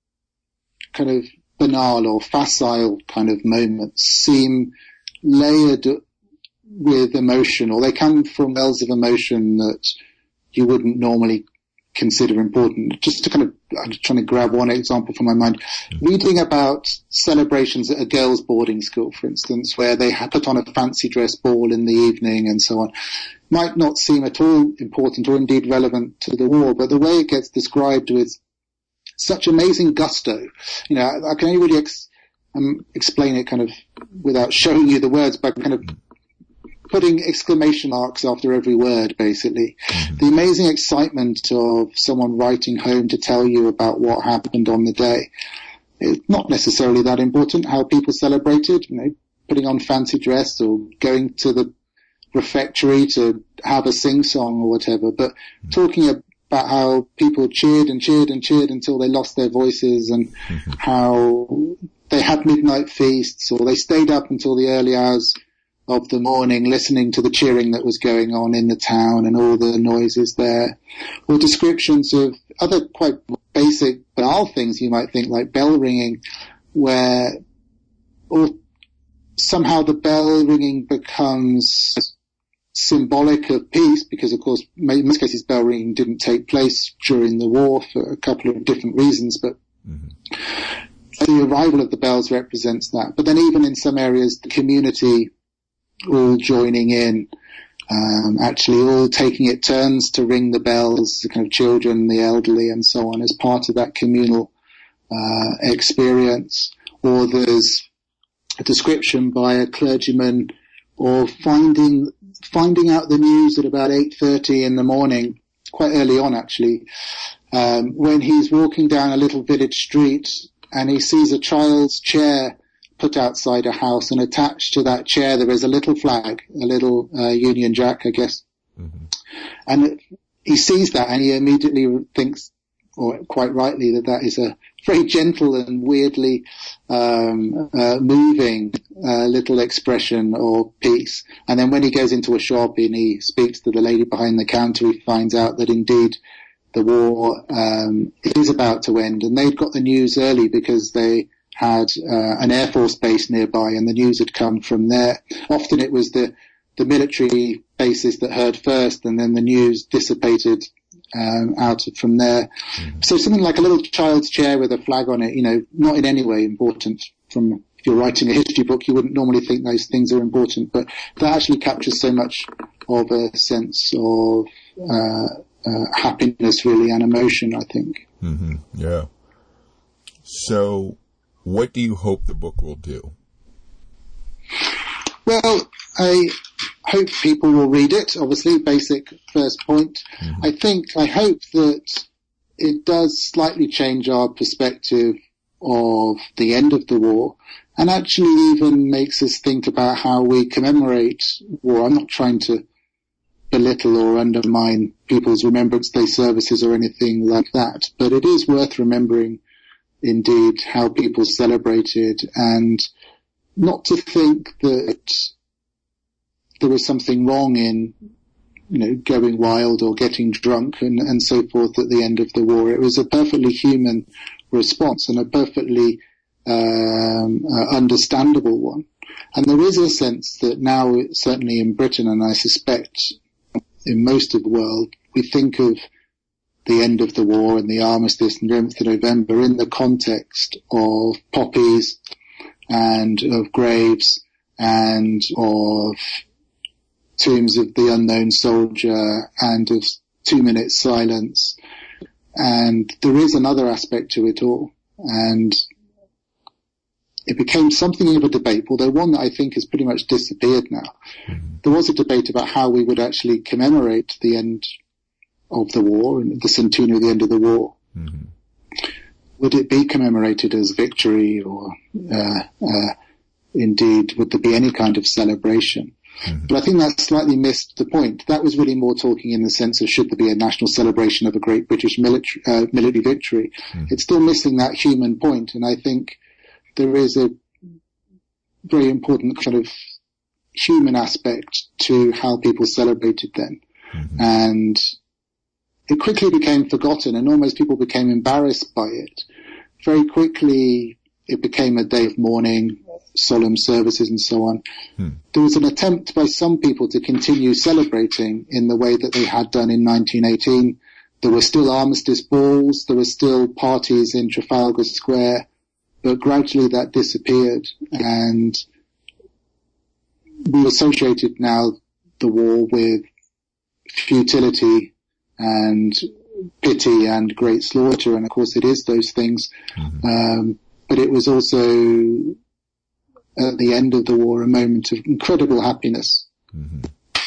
kind of banal or facile kind of moments seem layered with emotion, or they come from wells of emotion that you wouldn't normally consider important. Just to kind of, I'm trying to grab one example from my mind. Reading about celebrations at a girls' boarding school, for instance, where they put on a fancy dress ball in the evening and so on, might not seem at all important or indeed relevant to the war, but the way it gets described with such amazing gusto, you know, I can only really ex- um, explain it kind of without showing you the words, by kind of putting exclamation marks after every word, basically. Mm-hmm. The amazing excitement of someone writing home to tell you about what happened on the day. It's not necessarily that important how people celebrated, you know, putting on fancy dress or going to the refectory to have a sing-song or whatever, but mm-hmm. talking about how people cheered and cheered and cheered until they lost their voices, and mm-hmm. how they had midnight feasts, or they stayed up until the early hours of the morning listening to the cheering that was going on in the town and all the noises there, or descriptions of other quite basic banal things you might think, like bell ringing, where or somehow the bell ringing becomes symbolic of peace, because of course in most cases bell ringing didn't take place during the war for a couple of different reasons, but mm-hmm. the arrival of the bells represents that. But then even in some areas the community all joining in, um, actually all taking it turns to ring the bells, the kind of children, the elderly and so on, as part of that communal uh, experience. Or there's a description by a clergyman of finding finding out the news at about eight thirty in the morning, quite early on actually, um, when he's walking down a little village street and he sees a child's chair put outside a house, and attached to that chair there is a little flag, a little uh, Union Jack, I guess. Mm-hmm. And he sees that and he immediately thinks, or quite rightly, that that is a very gentle and weirdly um, uh, moving uh, little expression or piece. And then when he goes into a shop and he speaks to the lady behind the counter, he finds out that indeed the war um, is about to end. And they'd got the news early because they had uh, an Air Force base nearby, and the news had come from there. Often it was the, the military bases that heard first, and then the news dissipated um, out of, from there. Mm-hmm. So something like a little child's chair with a flag on it, you know, not in any way important. From if you're writing a history book, you wouldn't normally think those things are important, but that actually captures so much of a sense of uh, uh, happiness, really, and emotion, I think. Mm-hmm. Yeah. So, what do you hope the book will do? Well, I hope people will read it, obviously, basic first point. Mm-hmm. I think, I hope that it does slightly change our perspective of the end of the war, and actually even makes us think about how we commemorate war. I'm not trying to belittle or undermine people's Remembrance Day services or anything like that, but it is worth remembering indeed how people celebrated, and not to think that there was something wrong in, you know, going wild or getting drunk and, and so forth at the end of the war. It was a perfectly human response, and a perfectly um, uh, understandable one. And there is a sense that now, certainly in Britain, and I suspect in most of the world, we think of the end of the war and the armistice and eleventh of November in the context of poppies and of graves and of tombs of the unknown soldier and of two minutes silence. And there is another aspect to it all. And it became something of a debate, although one that I think has pretty much disappeared now. Mm-hmm. There was a debate about how we would actually commemorate the end of the war and the centenary of the end of the war. Mm-hmm. Would it be commemorated as victory, or uh, uh, indeed would there be any kind of celebration? Mm-hmm. But I think that slightly missed the point. That was really more talking in the sense of should there be a national celebration of a great British military, uh, military victory. Mm-hmm. It's still missing that human point, and I think there is a very important kind of human aspect to how people celebrated then. Mm-hmm. And it quickly became forgotten, and almost people became embarrassed by it. Very quickly, it became a day of mourning, solemn services and so on. Hmm. There was an attempt by some people to continue celebrating in the way that they had done in nineteen eighteen. There were still armistice balls, there were still parties in Trafalgar Square, but gradually that disappeared, and we associated now the war with futility and pity and great slaughter, and of course it is those things. Mm-hmm. Um, but it was also, at the end of the war, a moment of incredible happiness. Mm-hmm.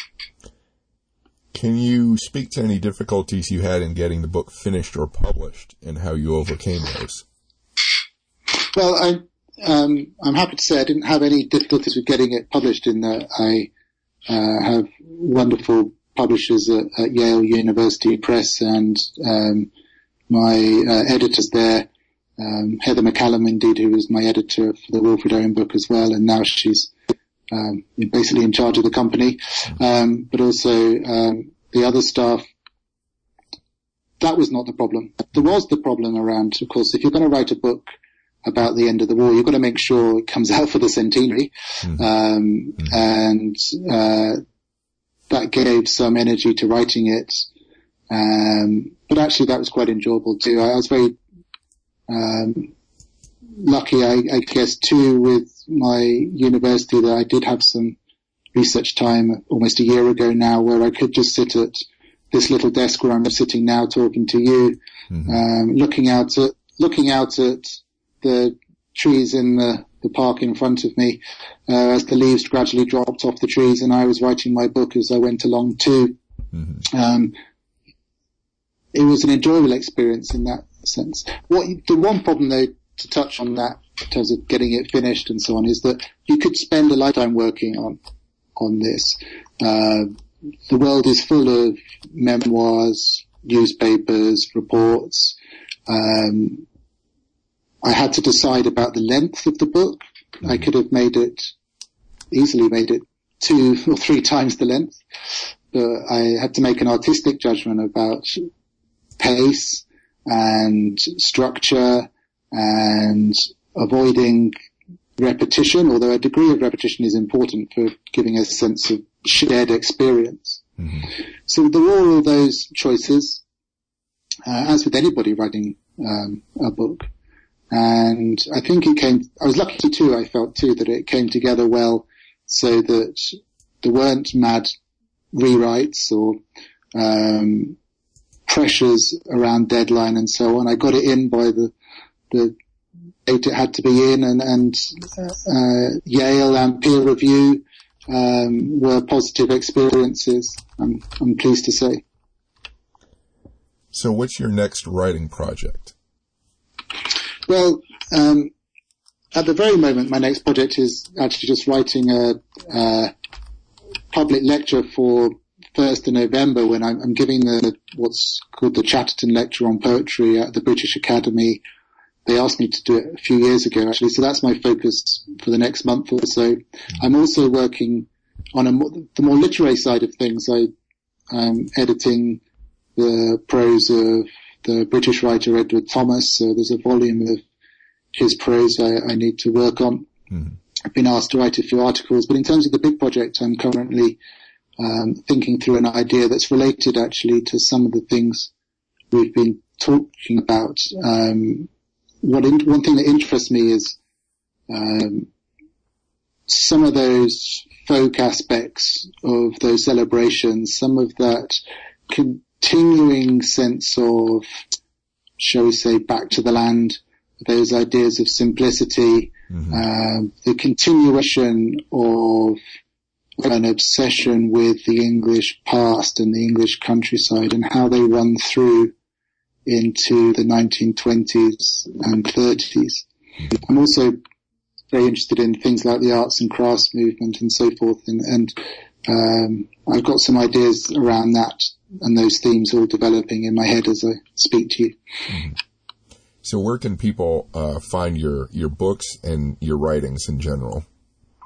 Can you speak to any difficulties you had in getting the book finished or published, and how you overcame those? Well, I, um, I'm happy to say I didn't have any difficulties with getting it published, in that I uh, have wonderful publishers at, at Yale University Press, and um, my uh, editors there, um, Heather McCallum, indeed, who was my editor for the Wilfred Owen book as well, and now she's um, basically in charge of the company, um, but also um, the other staff. That was not the problem. There was the problem around, of course, if you're going to write a book about the end of the war, you've got to make sure it comes out for the centenary, mm-hmm. um, mm-hmm. and uh, that gave some energy to writing it. Um, but actually that was quite enjoyable too. I, I was very, um, lucky, I, I guess, too, with my university, that I did have some research time almost a year ago now, where I could just sit at this little desk where I'm sitting now talking to you, mm-hmm. um, looking out at, looking out at the trees in the, the park in front of me, uh, as the leaves gradually dropped off the trees, and I was writing my book as I went along too. Mm-hmm. Um, it was an enjoyable experience in that sense. What, the one problem though, to touch on that in terms of getting it finished and so on, is that you could spend a lifetime working on, on this. Uh, the world is full of memoirs, newspapers, reports. Um, I had to decide about the length of the book. Mm-hmm. I could have made it, easily made it two or three times the length, but I had to make an artistic judgment about pace and structure and avoiding repetition, although a degree of repetition is important for giving a sense of shared experience. Mm-hmm. So there were all those choices, uh, as with anybody writing um, a book. And I think it came, I was lucky too, I felt too, that it came together well, so that there weren't mad rewrites or um pressures around deadline and so on. I got it in by the the date it had to be in, and, and uh, Yale and peer review um were positive experiences, I'm, I'm pleased to say. So what's your next writing project? Well, um, at the very moment, my next project is actually just writing a, a public lecture for first of November, when I'm, I'm giving the what's called the Chatterton Lecture on Poetry at the British Academy. They asked me to do it a few years ago, actually, so that's my focus for the next month or so. I'm also working on a more, the more literary side of things. I, I'm editing the prose of the British writer Edward Thomas, so there's a volume of his prose I, I need to work on. Mm-hmm. I've been asked to write a few articles, but in terms of the big project, I'm currently um, thinking through an idea that's related actually to some of the things we've been talking about. Um, what in, one thing that interests me is um, some of those folk aspects of those celebrations, some of that continuing sense of, shall we say, back to the land, those ideas of simplicity, mm-hmm. um, the continuation of an obsession with the English past and the English countryside, and how they run through into the nineteen twenties and thirties. Mm-hmm. I'm also very interested in things like the arts and crafts movement and so forth, and, and um, I've got some ideas around that and those themes all developing in my head as I speak to you. Mm-hmm. So where can people uh, find your, your books and your writings in general?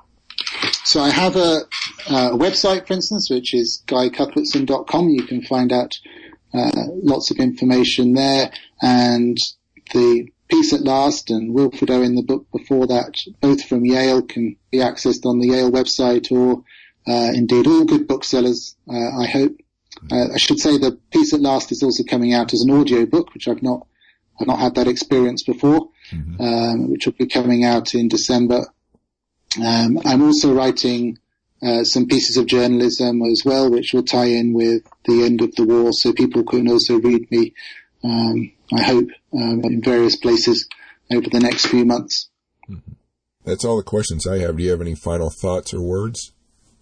so I have a, a website, for instance, which is guy cuthbertson dot com. You can find out uh, lots of information there, and the Peace at Last and Wilfred Owen, the book before that, both from Yale, can be accessed on the Yale website, or uh, indeed all good booksellers, uh, I hope. Uh, I should say the Peace at Last is also coming out as an audio book, which I've not I've not had that experience before, mm-hmm. um, which will be coming out in December. Um, I'm also writing uh, some pieces of journalism as well, which will tie in with the end of the war, so people can also read me, um, I hope, um, in various places over the next few months. Mm-hmm. That's all the questions I have. Do you have any final thoughts or words?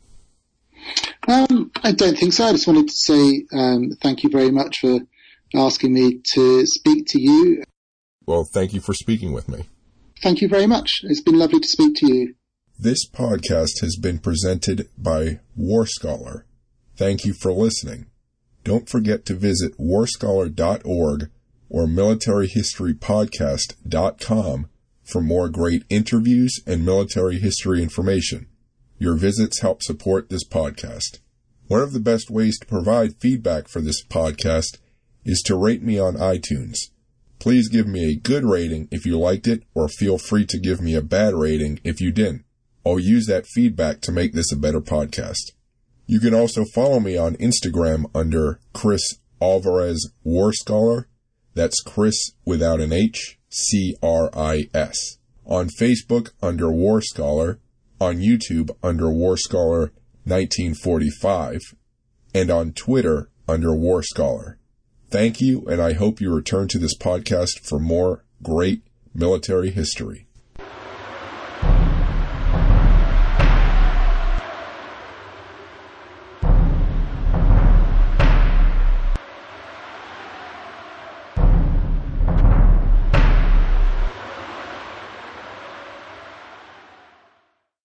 Um, I don't think so. I just wanted to say um, thank you very much for asking me to speak to you. Well, thank you for speaking with me. Thank you very much. It's been lovely to speak to you. This podcast has been presented by War Scholar. Thank you for listening. Don't forget to visit war scholar dot org or military history podcast dot com for more great interviews and military history information. Your visits help support this podcast. One of the best ways to provide feedback for this podcast is to rate me on iTunes. Please give me a good rating if you liked it, or feel free to give me a bad rating if you didn't. I'll use that feedback to make this a better podcast. You can also follow me on Instagram under Chris Alvarez War Scholar. That's Chris without an H, C R I S. On Facebook under War Scholar, on YouTube under War Scholar nineteen forty-five, and on Twitter under War Scholar. Thank you, and I hope you return to this podcast for more great military history.